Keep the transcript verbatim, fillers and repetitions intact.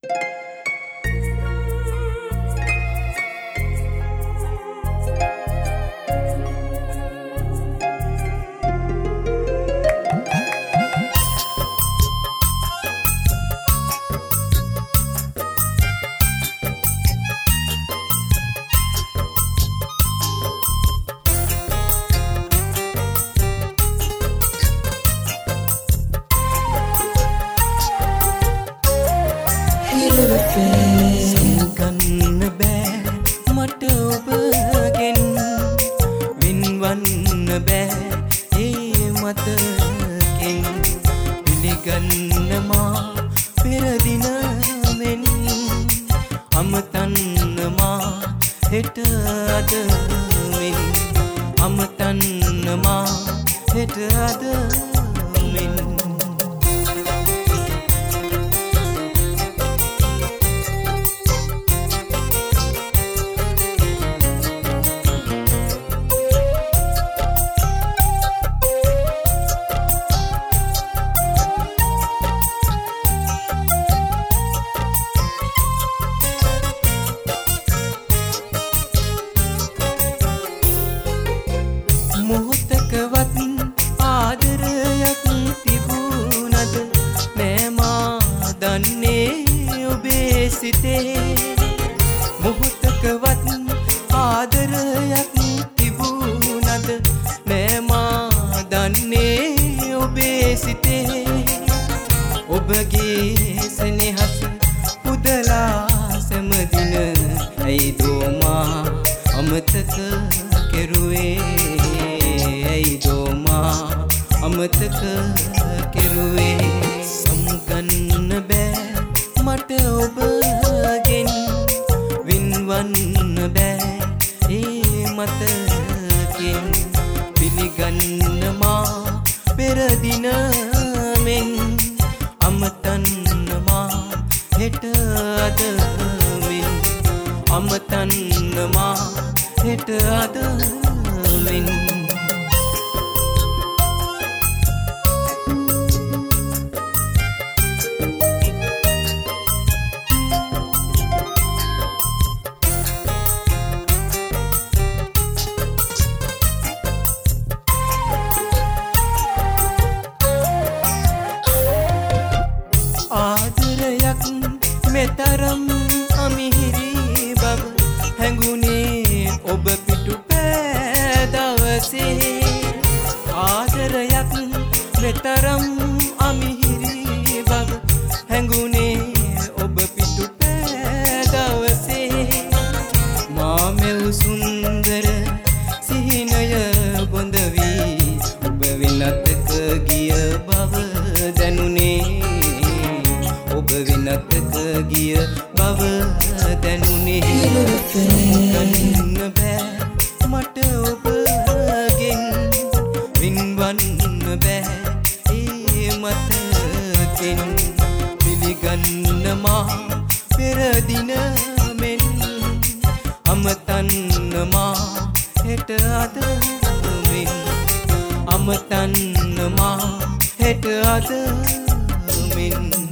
සමුගන්න බෑ මට ඔබගෙන් වින්වන්න බෑ ඒ මතකෙන් පිළිගන්න මා පෙරදින මෙන් අමතන්න මා හෙට අද මෙන් අමතන්න මා හෙට අද මෙන් මොහොතකවත් ආදරයක් තිබුණද නෑ මා දන්නේ ඔබේ සිතේ මොහොතකවත් ආදරයක් තිබුණද නෑ මා දන්නේ ඔබේ සිතේ ඔබගේ සෙනෙහස උදලා සැමදින ඇයිදෝ මා අමතක කෙරුවේ ඇයිදෝ මා අමතක කෙරුවේ සමුගන්න බෑ මට ඔබගෙන් වින්වන්න බෑ ඒ මතකෙන් පිළිගන්න මා පෙරදින මෙන් අමතන්න මා හෙට අද මෙන් අමතන්න මා හෙට අද මෙන් ආදරයක් මෙතරම් අමිහිරි බව හැඟුණේ ඔබ පිටු පෑ දවසේ ආදරයක් මෙතරම් අමිහිරි බව හැඟුණේ ඔබ පිටු පෑ දවසේ මා මෙව් සුන්දර සිහිනය බොඳ වී ඔබ වෙනතක ගිය බව දැනුනේ ඔබ වෙනතක ගිය බව දැනුනේ සමුගන්න බෑ මට ඔබගෙන් වින්වන්න බෑ ඒ මතකෙන් පිළිගන්න මා පෙරදින මෙන් අමතන්න මා හෙට අද මෙන් අමතන්න මා හෙට අද මෙන්